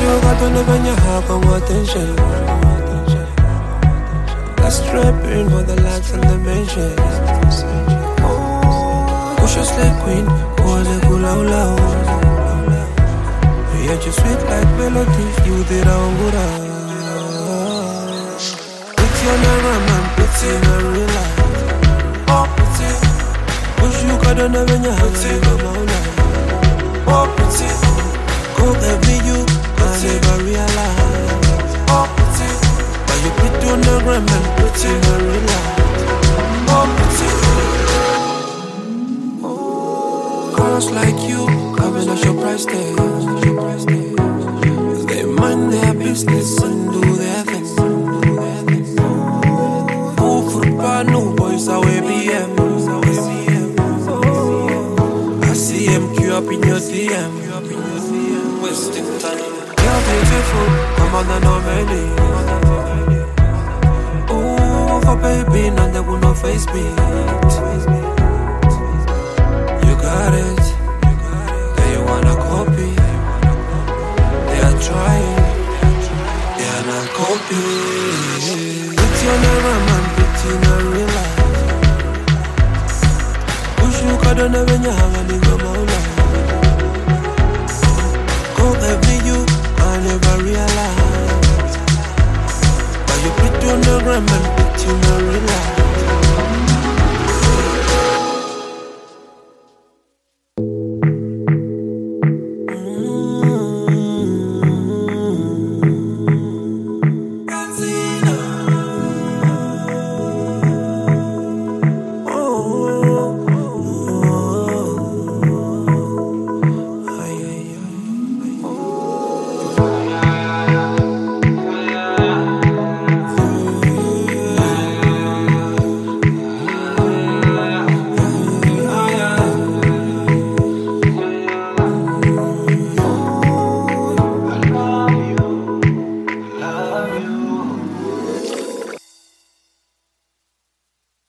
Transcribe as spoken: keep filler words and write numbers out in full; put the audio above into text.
got to live in your heart, come attention. That's trapping for the likes and the mentions. Push your slave queen, was a kula. You're just sweet like melodies, you did a ungura. Put your name and put in a real life. Oh, put it. Push you got to live in your heart, come out. Oh, put it. Go every you, I never realize. Oh, put it. But you put on the gram and put in a real life. Oh, put it. Oh, girls like you, having a show price tag. They mind their business and do their thing. Go football, no boys, away B M. I see M Q up in your D M. Wasting time. You're beautiful, come on and no many. Oh, for baby, none that will not face me. You got it, they wanna copy. They are trying, they are not copy. Put your name and put in a real life. Push you got on the when you have a nigga mola. Go every you, I never realize. But you put on the gram and put in a real life.